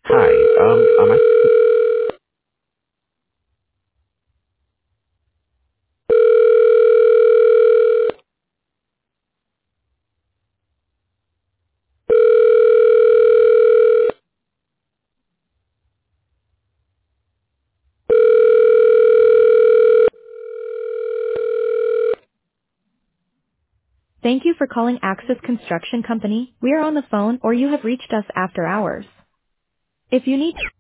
Hi. I Thank you for calling Axis Construction Company. We are on the phone or you have reached us after hours. If you need